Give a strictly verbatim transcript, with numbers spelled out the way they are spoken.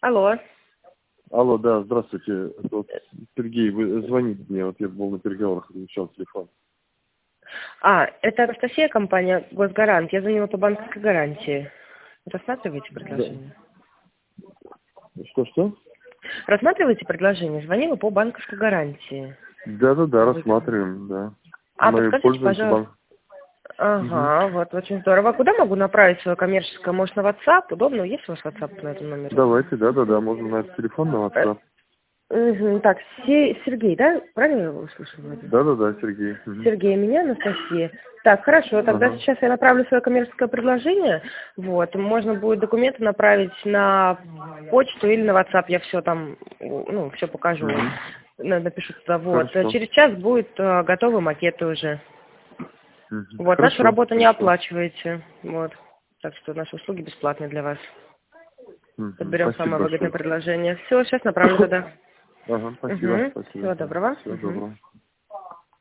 Алло. Алло, да, здравствуйте. Это вот Сергей, вы звоните мне, вот я был на переговорах, отвечал телефон. А, это Анастасия, компания Госгарант. Я звонила по банковской гарантии. Рассматриваете предложение? Что-что? Рассматриваете предложение? Звонила по банковской гарантии. Да-да-да, рассматриваем, да. А, Мы подскажите, пользуемся пожалуйста. банк. Ага, Угу. вот, очень здорово. А куда могу направить свое коммерческое? Может, на WhatsApp? Удобно? Есть у вас WhatsApp на этом номере? Давайте, да-да-да, можно на этот телефон, на WhatsApp. Угу. Так, Се- Сергей, да? Правильно я его услышал, Владимир? Да-да-да, Сергей. Угу. Сергей, меня Анастасия. Так, хорошо, тогда Ага. сейчас я направлю свое коммерческое предложение. Вот, можно будет документы направить на почту или на WhatsApp. Я все там, ну, все покажу. Угу. На- Напишу туда. Вот. Хорошо. Через час будет э, готовы макеты уже. Угу. Вот, нашу Хорошо, работу не хорошо. оплачиваете. Вот. Так что наши услуги бесплатные для вас. Угу. Подберем Спасибо самое выгодное большое. предложение. Все, сейчас направлю тогда. Ага, спасибо, Угу. спасибо. Всего доброго. Всего Угу. доброго.